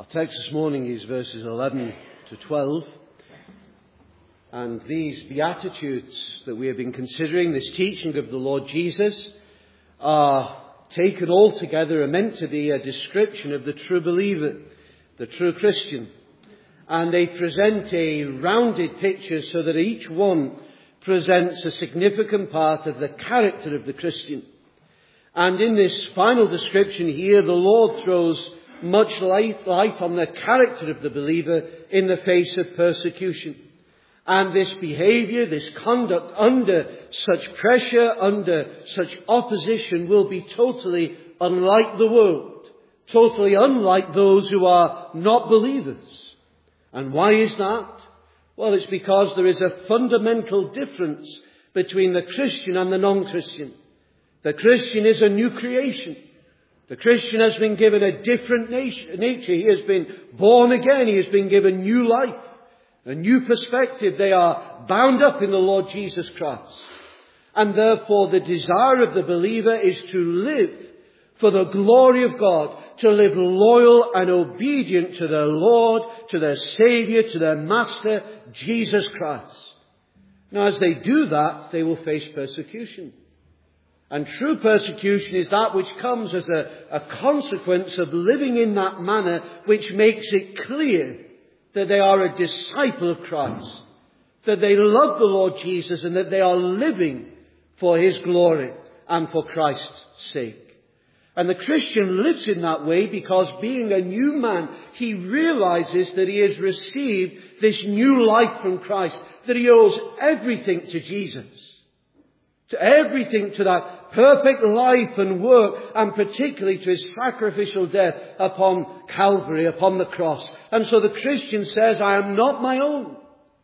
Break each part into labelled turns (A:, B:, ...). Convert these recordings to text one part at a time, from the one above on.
A: Our text this morning is verses 11 to 12. And these Beatitudes that we have been considering, this teaching of the Lord Jesus, are taken all together and meant to be a description of the true believer, the true Christian. And they present a rounded picture so that each one presents a significant part of the character of the Christian. And in this final description here, the Lord throws much light on the character of the believer in the face of persecution. And this behavior, this conduct under such pressure, under such opposition will be totally unlike the world, totally unlike those who are not believers. And why is that? Well, it's because there is a fundamental difference between the Christian and the non-Christian. The Christian is a new creation. The Christian has been given a different nature. He has been born again. He has been given new life, a new perspective. They are bound up in the Lord Jesus Christ. And therefore the desire of the believer is to live for the glory of God, to live loyal and obedient to their Lord, to their Saviour, to their Master, Jesus Christ. Now, as they do that, they will face persecution. And true persecution is that which comes as a consequence of living in that manner which makes it clear that they are a disciple of Christ, that they love the Lord Jesus and that they are living for His glory and for Christ's sake. And the Christian lives in that way because, being a new man, he realizes that he has received this new life from Christ, that he owes everything to Jesus, to everything to that perfect life and work, and particularly to His sacrificial death upon Calvary, upon the cross. And so the Christian says, I am not my own.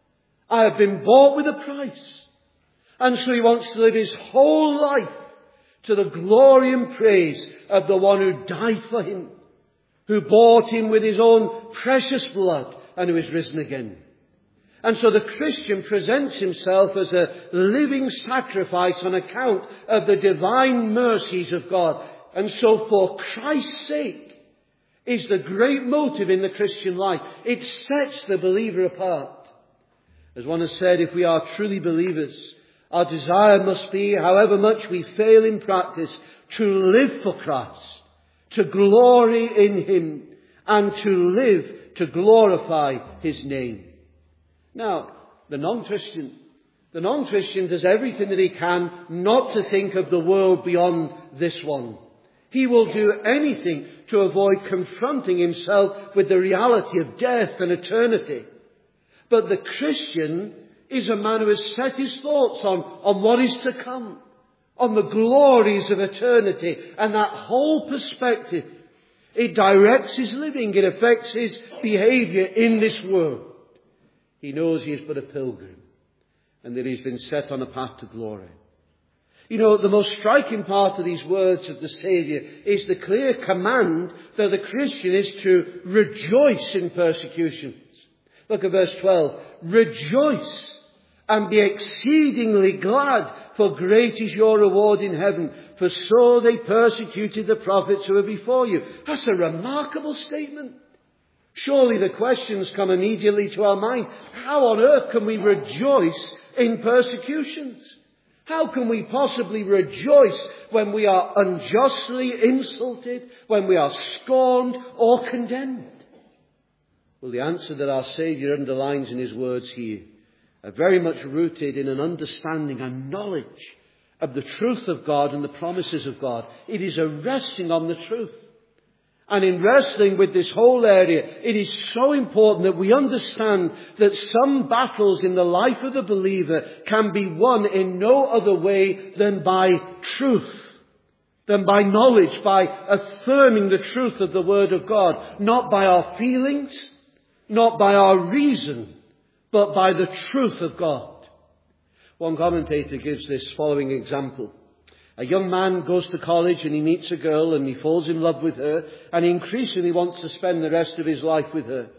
A: I have been bought with a price. And so he wants to live his whole life to the glory and praise of the one who died for him, who bought him with His own precious blood, and who is risen again. And so the Christian presents himself as a living sacrifice on account of the divine mercies of God. And so for Christ's sake is the great motive in the Christian life. It sets the believer apart. As one has said, if we are truly believers, our desire must be, however much we fail in practice, to live for Christ, to glory in Him, and to live to glorify His name. Now, the non-Christian does everything that he can not to think of the world beyond this one. He will do anything to avoid confronting himself with the reality of death and eternity. But the Christian is a man who has set his thoughts on what is to come, on the glories of eternity, and that whole perspective, it directs his living, it affects his behavior in this world. He knows he is but a pilgrim and that he's been set on a path to glory. You know, the most striking part of these words of the Saviour is the clear command that the Christian is to rejoice in persecutions. Look at verse 12. Rejoice and be exceedingly glad, for great is your reward in heaven, for so they persecuted the prophets who were before you. That's a remarkable statement. Surely the questions come immediately to our mind. How on earth can we rejoice in persecutions? How can we possibly rejoice when we are unjustly insulted, when we are scorned or condemned? Well, the answer that our Saviour underlines in His words here are very much rooted in an understanding and knowledge of the truth of God and the promises of God. It is a resting on the truth. And in wrestling with this whole area, it is so important that we understand that some battles in the life of the believer can be won in no other way than by truth, than by knowledge, by affirming the truth of the Word of God, not by our feelings, not by our reason, but by the truth of God. One commentator gives this following example. A young man goes to college and he meets a girl and he falls in love with her, and he increasingly wants to spend the rest of his life with her.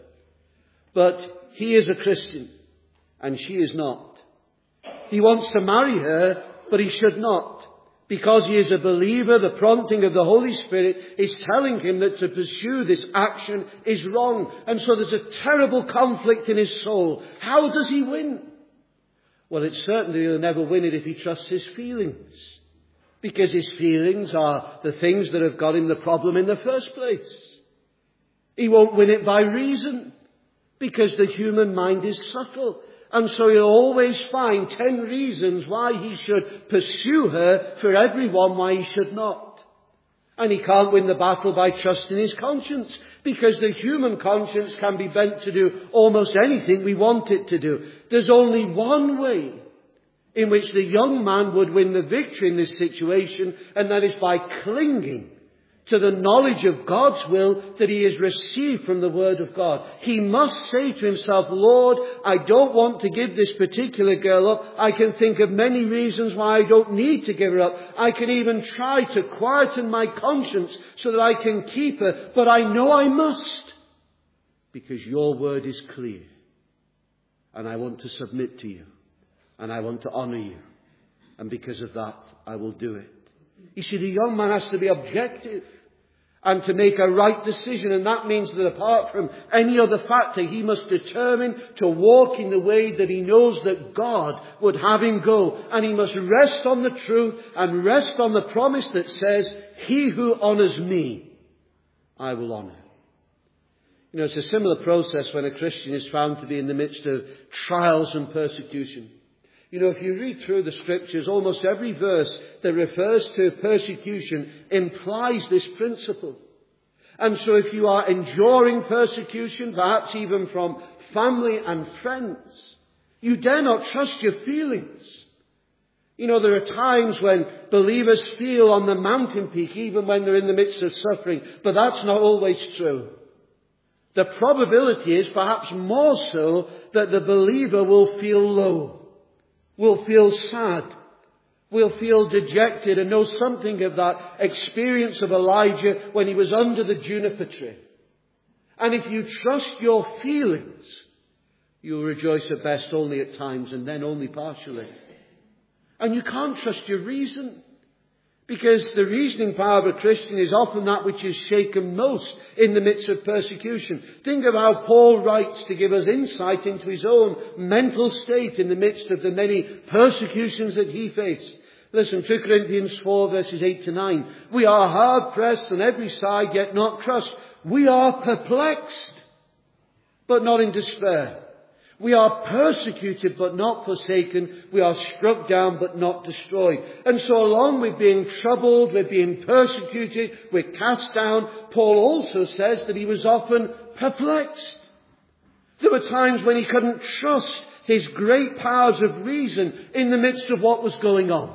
A: But he is a Christian and she is not. He wants to marry her, but he should not, Because he is a believer, the prompting of the Holy Spirit is telling him that to pursue this action is wrong. And so there's a terrible conflict in his soul. How does he win? Well, it's certainly he'll never win it if he trusts his feelings. Because his feelings are the things that have got him the problem in the first place. He won't win it by reason. Because the human mind is subtle. And so he'll always find 10 reasons why he should pursue her for everyone why he should not. And he can't win the battle by trusting his conscience, because the human conscience can be bent to do almost anything we want it to do. There's only one way in which the young man would win the victory in this situation, and that is by clinging to the knowledge of God's will that he has received from the Word of God. He must say to himself, Lord, I don't want to give this particular girl up. I can think of many reasons why I don't need to give her up. I can even try to quieten my conscience so that I can keep her. But I know I must, because your Word is clear. And I want to submit to you. And I want to honour you. And because of that, I will do it. You see, the young man has to be objective and to make a right decision. And that means that apart from any other factor, he must determine to walk in the way that he knows that God would have him go. And he must rest on the truth and rest on the promise that says, he who honours me, I will honour. You know, it's a similar process when a Christian is found to be in the midst of trials and persecution. You know, if you read through the Scriptures, almost every verse that refers to persecution implies this principle. And so if you are enduring persecution, perhaps even from family and friends, you dare not trust your feelings. You know, there are times when believers feel on the mountain peak, even when they're in the midst of suffering, but that's not always true. The probability is perhaps more so that the believer will feel low. Will feel sad, will feel dejected, and know something of that experience of Elijah when he was under the juniper tree. And if you trust your feelings, you'll rejoice at best only at times and then only partially. And you can't trust your reason, because the reasoning power of a Christian is often that which is shaken most in the midst of persecution. Think of how Paul writes to give us insight into his own mental state in the midst of the many persecutions that he faced. Listen, 2 Corinthians 4 verses 8 to 9. We are hard pressed on every side, yet not crushed. We are perplexed, but not in despair. We are persecuted but not forsaken. We are struck down but not destroyed. And so along with being troubled, with being persecuted, we're cast down, Paul also says that he was often perplexed. There were times when he couldn't trust his great powers of reason in the midst of what was going on.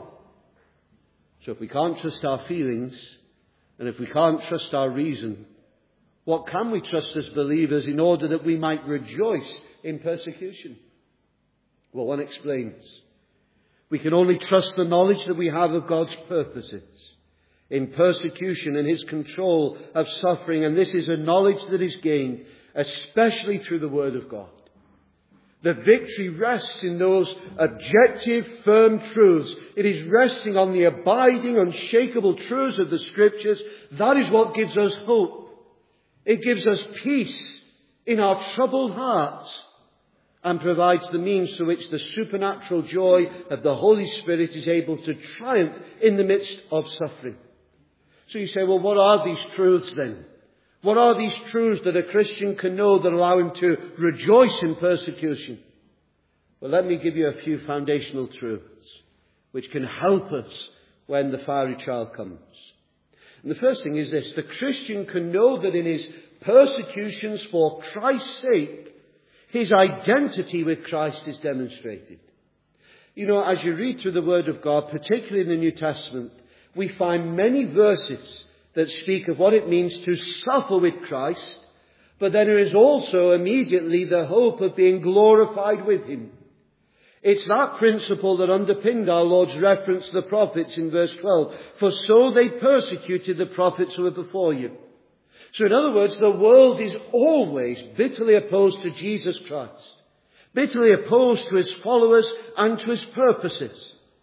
A: So if we can't trust our feelings, and if we can't trust our reason, what can we trust as believers in order that we might rejoice in persecution? Well, one explains. We can only trust the knowledge that we have of God's purposes in persecution and his control of suffering. And this is a knowledge that is gained especially through the Word of God. The victory rests in those objective, firm truths. It is resting on the abiding, unshakable truths of the Scriptures. That is what gives us hope. It gives us peace in our troubled hearts and provides the means through which the supernatural joy of the Holy Spirit is able to triumph in the midst of suffering. So you say, well, what are these truths then? What are these truths that a Christian can know that allow him to rejoice in persecution? Well, let me give you a few foundational truths which can help us when the fiery trial comes. And the first thing is this: the Christian can know that in his persecutions for Christ's sake, his identity with Christ is demonstrated. You know, as you read through the Word of God, particularly in the New Testament, we find many verses that speak of what it means to suffer with Christ, but then there is also immediately the hope of being glorified with him. It's that principle that underpinned our Lord's reference to the prophets in verse 12. For so they persecuted the prophets who were before you. So in other words, the world is always bitterly opposed to Jesus Christ, bitterly opposed to his followers and to his purposes.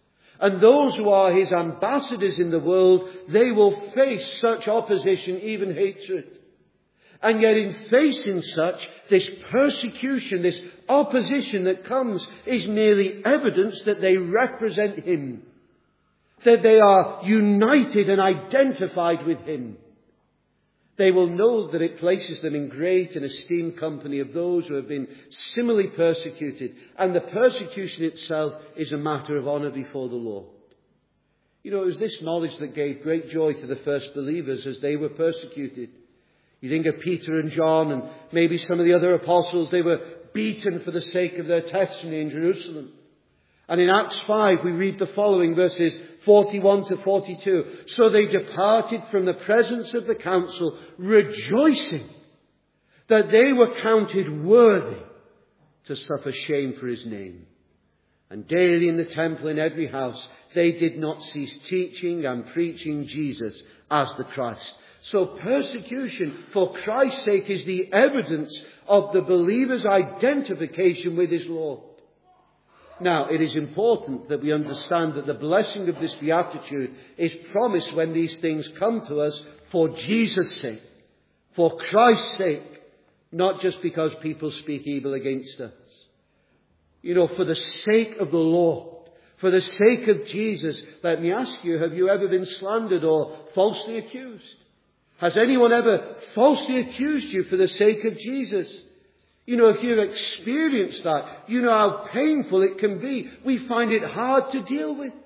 A: And those who are his ambassadors in the world, they will face such opposition, even hatred. And yet in facing such, this persecution, this opposition that comes, is merely evidence that they represent him. That they are united and identified with him. They will know that it places them in great and esteemed company of those who have been similarly persecuted. And the persecution itself is a matter of honour before the Lord. You know, it was this knowledge that gave great joy to the first believers as they were persecuted. You think of Peter and John and maybe some of the other apostles. They were beaten for the sake of their testimony in Jerusalem. And in Acts 5 we read the following, verses 41 to 42. So they departed from the presence of the council, rejoicing that they were counted worthy to suffer shame for his name. And daily in the temple in every house they did not cease teaching and preaching Jesus as the Christ. So persecution for Christ's sake is the evidence of the believer's identification with his Lord. Now, it is important that we understand that the blessing of this beatitude is promised when these things come to us for Jesus' sake, for Christ's sake, not just because people speak evil against us. You know, for the sake of the Lord, for the sake of Jesus. Let me ask you, have you ever been slandered or falsely accused? Has anyone ever falsely accused you for the sake of Jesus? You know, if you've experienced that, you know how painful it can be. We find it hard to deal with.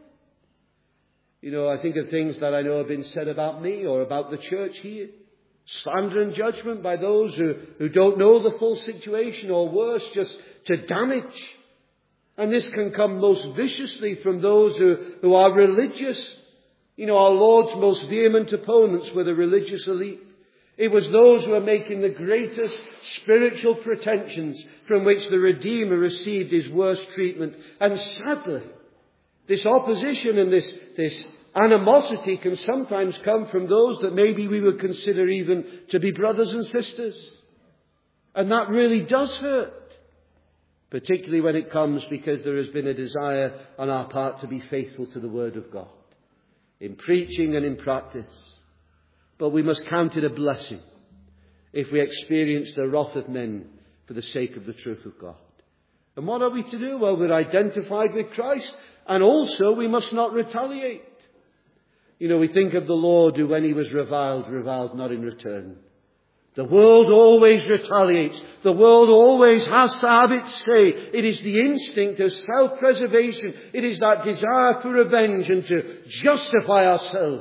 A: You know, I think of things that I know have been said about me or about the church here. Slander and judgment by those who don't know the full situation, or worse, just to damage. And this can come most viciously from those who are religious. You know, our Lord's most vehement opponents were the religious elite. It was those who were making the greatest spiritual pretensions from which the Redeemer received his worst treatment. And sadly, this opposition and this animosity can sometimes come from those that maybe we would consider even to be brothers and sisters. And that really does hurt. Particularly when it comes because there has been a desire on our part to be faithful to the Word of God, in preaching and in practice. But we must count it a blessing if we experience the wrath of men for the sake of the truth of God. And what are we to do? Well, we're identified with Christ, and also we must not retaliate. You know, we think of the Lord who, when he was reviled not in return. The world always retaliates. The world always has to have its say. It is the instinct of self-preservation. It is that desire for revenge and to justify ourselves.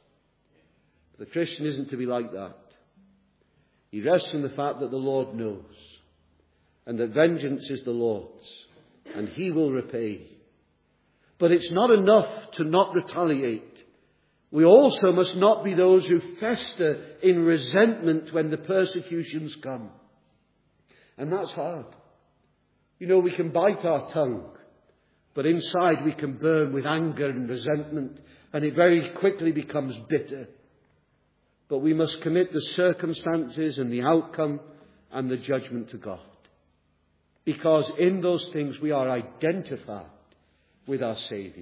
A: The Christian isn't to be like that. He rests in the fact that the Lord knows, and that vengeance is the Lord's, and he will repay. But it's not enough to not retaliate. We also must not be those who fester in resentment when the persecutions come. And that's hard. You know, we can bite our tongue, but inside we can burn with anger and resentment, and it very quickly becomes bitter. But we must commit the circumstances and the outcome and the judgment to God. Because in those things we are identified with our Saviour.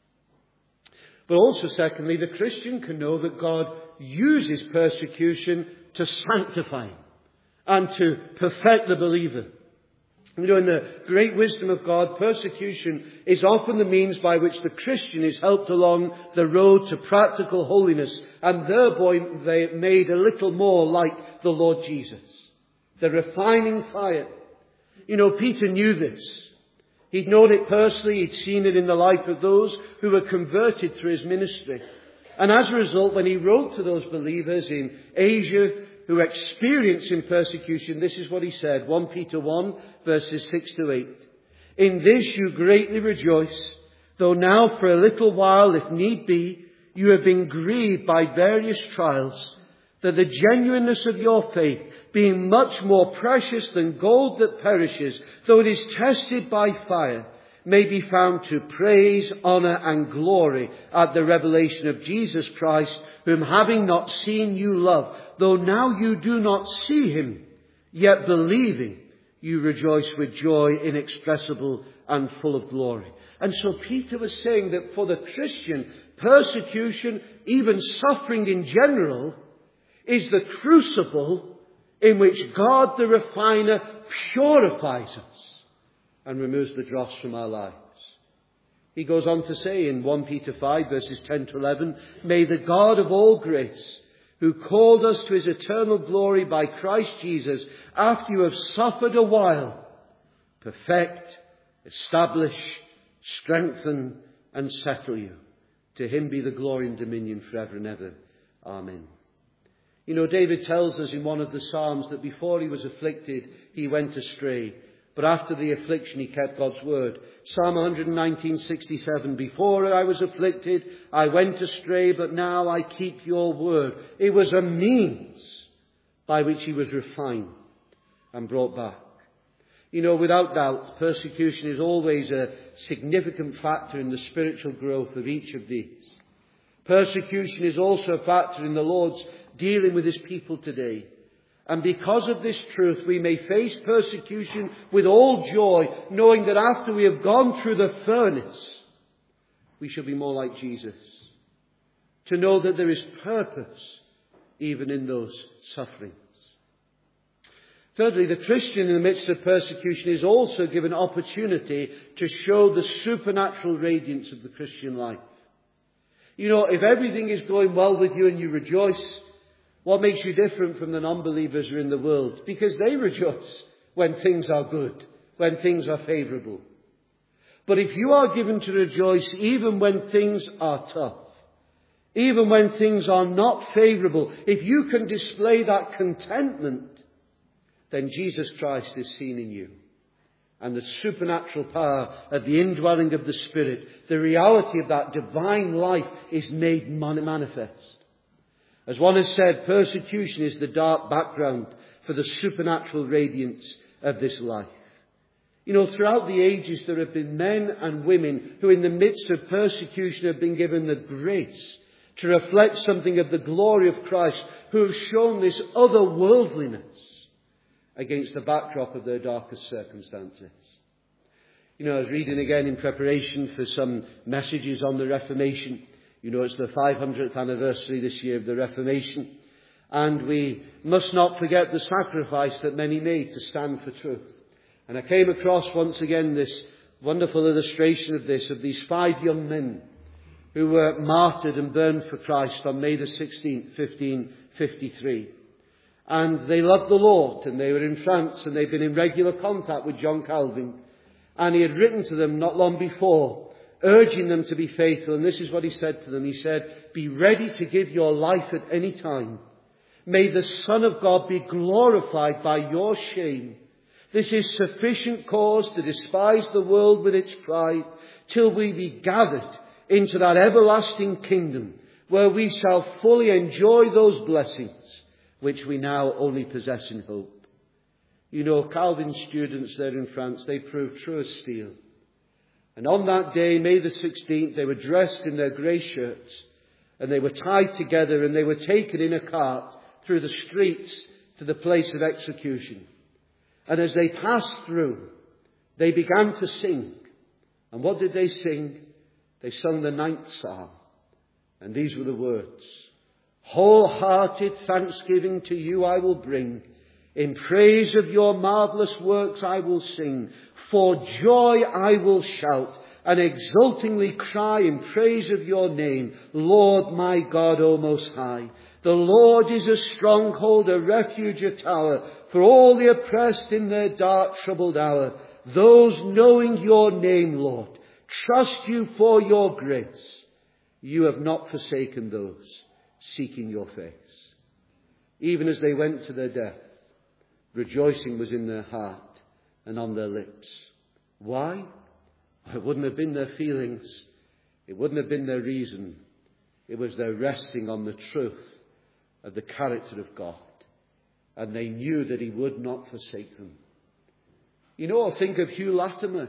A: But also, secondly, the Christian can know that God uses persecution to sanctify him and to perfect the believer. You know, in the great wisdom of God, persecution is often the means by which the Christian is helped along the road to practical holiness, and thereby they made a little more like the Lord Jesus. The refining fire. You know, Peter knew this. He'd known it personally. He'd seen it in the life of those who were converted through his ministry. And as a result, when he wrote to those believers in Asia who experienced in persecution, this is what he said. 1 Peter 1, verses 6 to 8. In this you greatly rejoice, though now for a little while, if need be, you have been grieved by various trials, that the genuineness of your faith, being much more precious than gold that perishes, though it is tested by fire, may be found to praise, honour and glory at the revelation of Jesus Christ, whom having not seen you love, though now you do not see him, yet believing you rejoice with joy inexpressible and full of glory. And so Peter was saying that for the Christian, persecution, even suffering in general, is the crucible in which God the refiner purifies us and removes the dross from our lives. He goes on to say in 1 Peter 5 verses 10 to 11, "May the God of all grace, who called us to his eternal glory by Christ Jesus, after you have suffered a while, perfect, establish, strengthen, and settle you. To him be the glory and dominion forever and ever. Amen." You know, David tells us in one of the Psalms that before he was afflicted, he went astray. But after the affliction, he kept God's word. Psalm 119:67, "Before I was afflicted, I went astray, but now I keep your word." It was a means by which he was refined and brought back. You know, without doubt, persecution is always a significant factor in the spiritual growth of each of these. Persecution is also a factor in the Lord's dealing with his people today. And because of this truth, we may face persecution with all joy, knowing that after we have gone through the furnace, we shall be more like Jesus. To know that there is purpose even in those sufferings. Thirdly, the Christian in the midst of persecution is also given opportunity to show the supernatural radiance of the Christian life. You know, if everything is going well with you and you rejoice, what makes you different from the non-believers who are in the world? Because they rejoice when things are good, when things are favourable. But if you are given to rejoice even when things are tough, even when things are not favourable, if you can display that contentment, then Jesus Christ is seen in you. And the supernatural power of the indwelling of the Spirit, the reality of that divine life is made manifest. As one has said, persecution is the dark background for the supernatural radiance of this life. You know, throughout the ages there have been men and women who in the midst of persecution have been given the grace to reflect something of the glory of Christ, who have shown this otherworldliness against the backdrop of their darkest circumstances. You know, I was reading again in preparation for some messages on the Reformation. You know, it's the 500th anniversary this year of the Reformation. And we must not forget the sacrifice that many made to stand for truth. And I came across once again this wonderful illustration of this, of these 5 young men who were martyred and burned for Christ on May the 16th, 1553. And they loved the Lord, and they were in France, and they'd been in regular contact with John Calvin. And he had written to them not long before, urging them to be faithful. And this is what he said to them. He said, "Be ready to give your life at any time. May the Son of God be glorified by your shame. This is sufficient cause to despise the world with its pride, till we be gathered into that everlasting kingdom, where we shall fully enjoy those blessings which we now only possess in hope." You know, Calvin students there in France, they proved true as steel. And on that day, May the 16th, they were dressed in their grey shirts, and they were tied together, and they were taken in a cart through the streets to the place of execution. And as they passed through, they began to sing. And what did they sing? They sung the 9th Psalm. And these were the words: "Wholehearted thanksgiving to you I will bring. In praise of your marvellous works I will sing. For joy I will shout and exultingly cry in praise of your name, Lord my God, O Most High. The Lord is a stronghold, a refuge, a tower for all the oppressed in their dark, troubled hour. Those knowing your name, Lord, trust you for your grace. You have not forsaken those seeking your face." Even as they went to their death, rejoicing was in their heart and on their lips. Why? It wouldn't have been their feelings. It wouldn't have been their reason. It was their resting on the truth of the character of God. And they knew that he would not forsake them. You know, think of Hugh Latimer.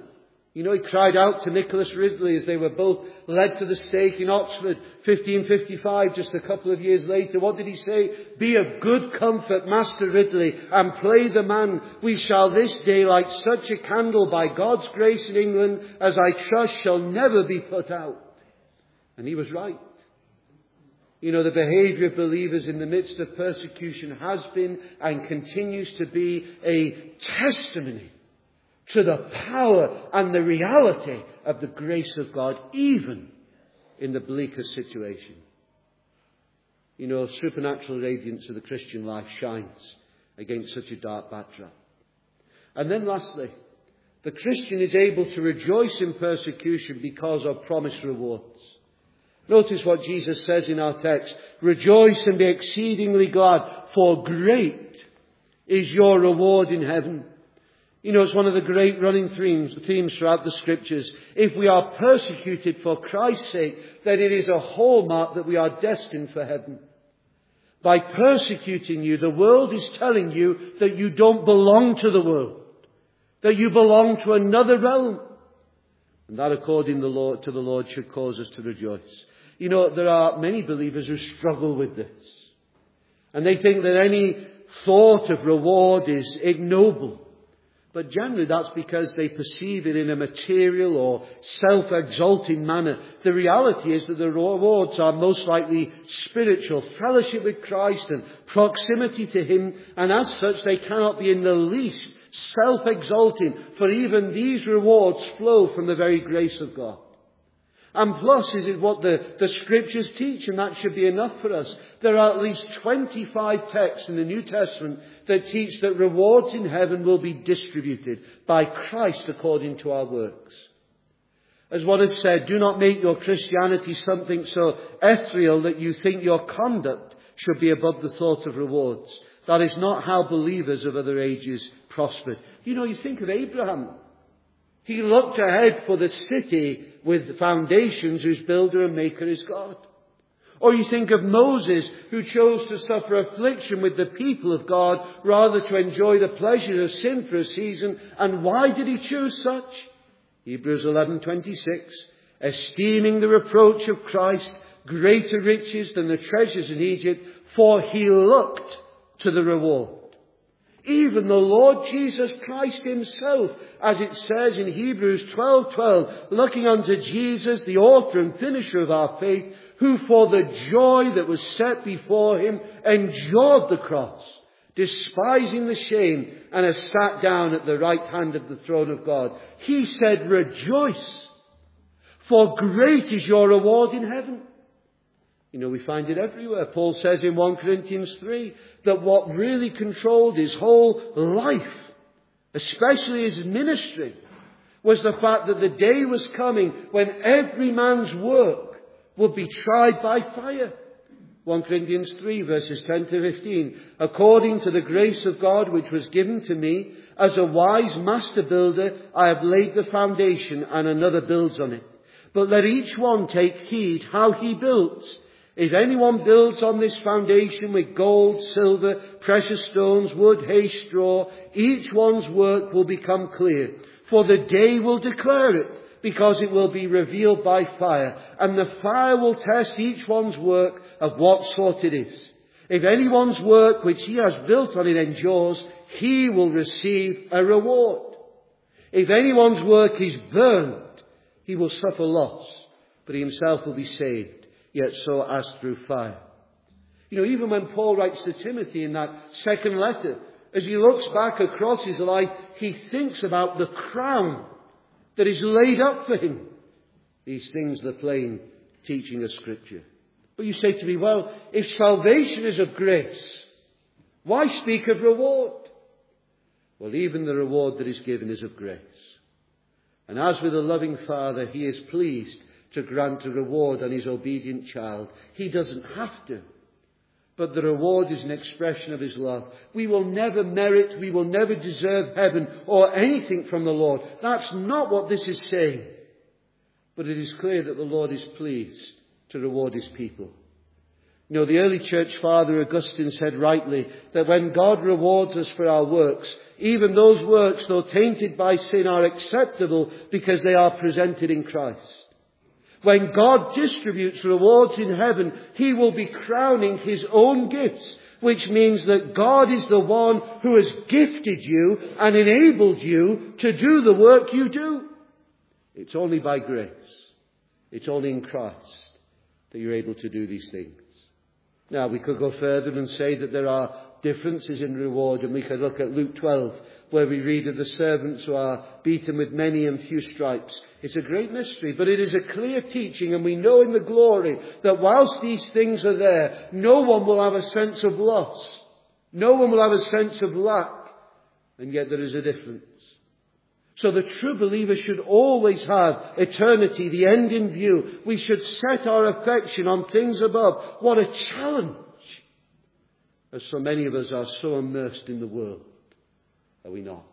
A: You know, he cried out to Nicholas Ridley as they were both led to the stake in Oxford, 1555, just a couple of years later. What did he say? "Be of good comfort, Master Ridley, and play the man. We shall this day light such a candle by God's grace in England as I trust shall never be put out." And he was right. You know, the behaviour of believers in the midst of persecution has been and continues to be a testimony to the power and the reality of the grace of God, even in the bleakest situation. You know, supernatural radiance of the Christian life shines against such a dark backdrop. And then lastly, the Christian is able to rejoice in persecution because of promised rewards. Notice what Jesus says in our text: "Rejoice and be exceedingly glad, for great is your reward in heaven." You know, it's one of the great running themes throughout the Scriptures. If we are persecuted for Christ's sake, then it is a hallmark that we are destined for heaven. By persecuting you, the world is telling you that you don't belong to the world, that you belong to another realm. And that, according to the Lord, should cause us to rejoice. You know, there are many believers who struggle with this. And they think that any thought of reward is ignoble. But generally that's because they perceive it in a material or self-exalting manner. The reality is that the rewards are most likely spiritual, fellowship with Christ and proximity to Him. And as such, they cannot be in the least self-exalting, for even these rewards flow from the very grace of God. And plus, is it what the Scriptures teach, and that should be enough for us. There are at least 25 texts in the New Testament that teach that rewards in heaven will be distributed by Christ according to our works. As one has said, do not make your Christianity something so ethereal that you think your conduct should be above the thought of rewards. That is not how believers of other ages prospered. You know, you think of Abraham. He looked ahead for the city with foundations whose builder and maker is God. Or you think of Moses, who chose to suffer affliction with the people of God rather to enjoy the pleasure of sin for a season. And why did he choose such? Hebrews 11:26, esteeming the reproach of Christ greater riches than the treasures in Egypt, for he looked to the reward. Even the Lord Jesus Christ Himself, as it says in Hebrews 12:12, looking unto Jesus, the author and finisher of our faith, who for the joy that was set before Him endured the cross, despising the shame, and has sat down at the right hand of the throne of God. He said, rejoice, for great is your reward in heaven. You know, we find it everywhere. Paul says in 1 Corinthians 3 that what really controlled his whole life, especially his ministry, was the fact that the day was coming when every man's work would be tried by fire. 1 Corinthians 3 verses 10 to 15. According to the grace of God which was given to me, as a wise master builder, I have laid the foundation and another builds on it. But let each one take heed how he builds. If anyone builds on this foundation with gold, silver, precious stones, wood, hay, straw, each one's work will become clear. For the day will declare it, because it will be revealed by fire. And the fire will test each one's work of what sort it is. If anyone's work which he has built on it endures, he will receive a reward. If anyone's work is burned, he will suffer loss, but he himself will be saved, yet so as through fire. You know, even when Paul writes to Timothy in that second letter, as he looks back across his life, he thinks about the crown that is laid up for him. These things, the plain teaching of Scripture. But you say to me, well, if salvation is of grace, why speak of reward? Well, even the reward that is given is of grace. And as with a loving father, he is pleased to grant a reward on his obedient child. He doesn't have to. But the reward is an expression of his love. We will never merit, we will never deserve heaven or anything from the Lord. That's not what this is saying. But it is clear that the Lord is pleased to reward his people. You know, the early church father Augustine said rightly that when God rewards us for our works, even those works, though tainted by sin, are acceptable because they are presented in Christ. When God distributes rewards in heaven, He will be crowning His own gifts, which means that God is the one who has gifted you and enabled you to do the work you do. It's only by grace. It's only in Christ that you're able to do these things. Now, we could go further and say that there are differences in reward, and we could look at Luke 12, where we read of the servants who are beaten with many and few stripes. It's a great mystery, but it is a clear teaching, and we know in the glory that whilst these things are there, no one will have a sense of loss. No one will have a sense of lack, and yet there is a difference. So the true believer should always have eternity, the end in view. We should set our affection on things above. What a challenge! As so many of us are so immersed in the world, are we not?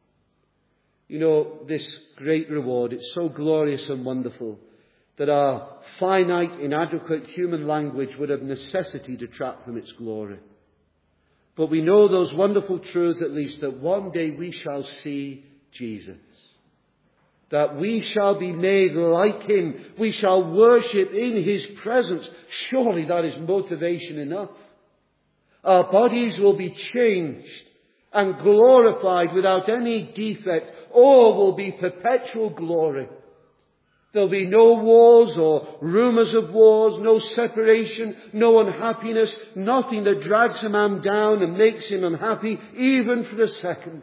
A: You know, this great reward, it's so glorious and wonderful that our finite, inadequate human language would of necessity detract from its glory. But we know those wonderful truths at least, that one day we shall see Jesus. That we shall be made like Him. We shall worship in His presence. Surely that is motivation enough. Our bodies will be changed and glorified without any defect. All will be perpetual glory. There'll be no wars or rumours of wars, no separation, no unhappiness, nothing that drags a man down and makes him unhappy, even for a second.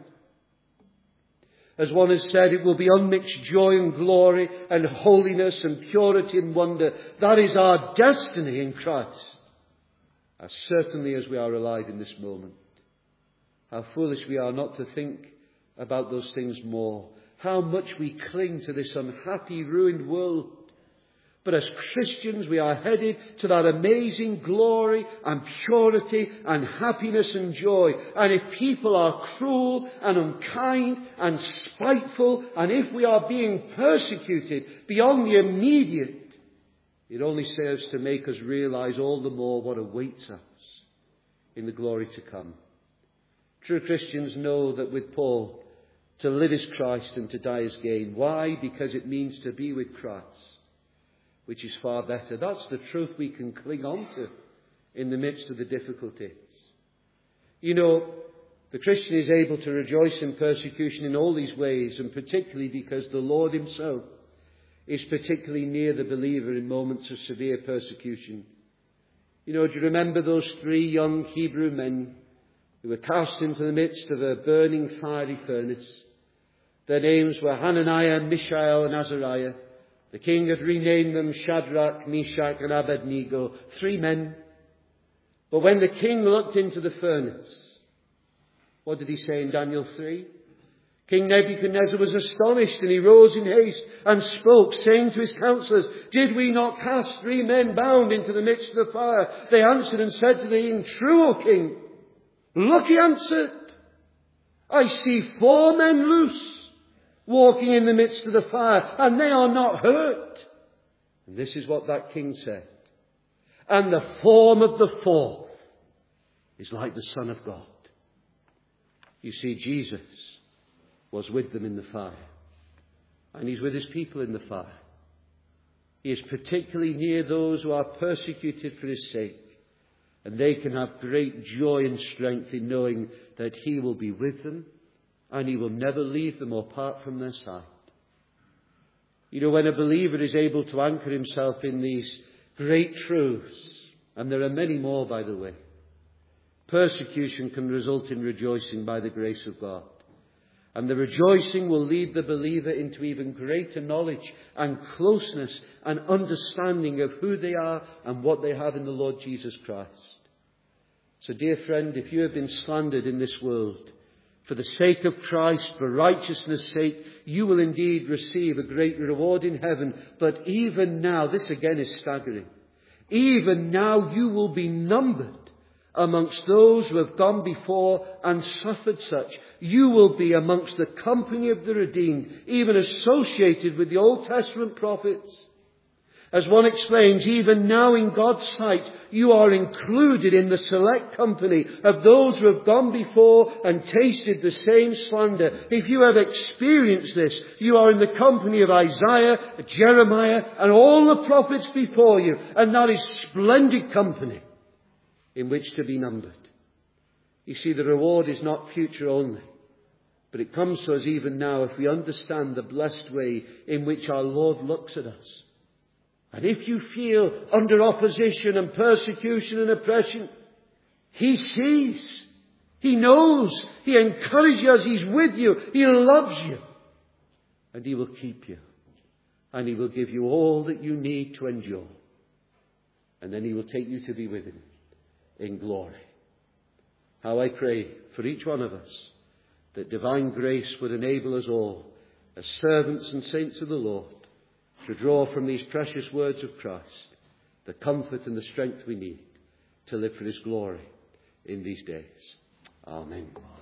A: As one has said, it will be unmixed joy and glory and holiness and purity and wonder. That is our destiny in Christ, as certainly as we are alive in this moment. How foolish we are not to think about those things more. How much we cling to this unhappy, ruined world. But as Christians, we are headed to that amazing glory and purity and happiness and joy. And if people are cruel and unkind and spiteful, and if we are being persecuted beyond the immediate, it only serves to make us realize all the more what awaits us in the glory to come. True Christians know that with Paul, to live is Christ and to die is gain. Why? Because it means to be with Christ, which is far better. That's the truth we can cling on to in the midst of the difficulties. You know, the Christian is able to rejoice in persecution in all these ways, and particularly because the Lord Himself is particularly near the believer in moments of severe persecution. You know, do you remember those 3 young Hebrew men who were cast into the midst of a burning fiery furnace? Their names were Hananiah, Mishael and Azariah. The king had renamed them Shadrach, Meshach and Abednego. 3 men. But when the king looked into the furnace, what did he say in Daniel 3? King Nebuchadnezzar was astonished, and he rose in haste and spoke, saying to his counselors, "Did we not cast 3 men bound into the midst of the fire?" They answered and said to the king, "True, O king." Look, he answered, "I see 4 men loose, walking in the midst of the fire, and they are not hurt." And this is what that king said. "And the form of the 4th is like the Son of God." You see, Jesus was with them in the fire, and He's with His people in the fire. He is particularly near those who are persecuted for His sake, and they can have great joy and strength in knowing that He will be with them, and He will never leave them or part from their side. You know, when a believer is able to anchor himself in these great truths, and there are many more, by the way, persecution can result in rejoicing by the grace of God. And the rejoicing will lead the believer into even greater knowledge and closeness and understanding of who they are and what they have in the Lord Jesus Christ. So, dear friend, if you have been slandered in this world, for the sake of Christ, for righteousness' sake, you will indeed receive a great reward in heaven. But even now, this again is staggering, even now you will be numbered amongst those who have gone before and suffered such. You will be amongst the company of the redeemed, even associated with the Old Testament prophets. As one explains, even now in God's sight, you are included in the select company of those who have gone before and tasted the same slander. If you have experienced this, you are in the company of Isaiah, Jeremiah, and all the prophets before you. And that is splendid company in which to be numbered. You see, the reward is not future only, but it comes to us even now if we understand the blessed way in which our Lord looks at us. And if you feel under opposition and persecution and oppression, He sees, He knows, He encourages, He's with you, He loves you, and He will keep you, and He will give you all that you need to endure, and then He will take you to be with Him in glory. How I pray for each one of us that divine grace would enable us all, as servants and saints of the Lord, to draw from these precious words of Christ the comfort and the strength we need to live for His glory in these days. Amen.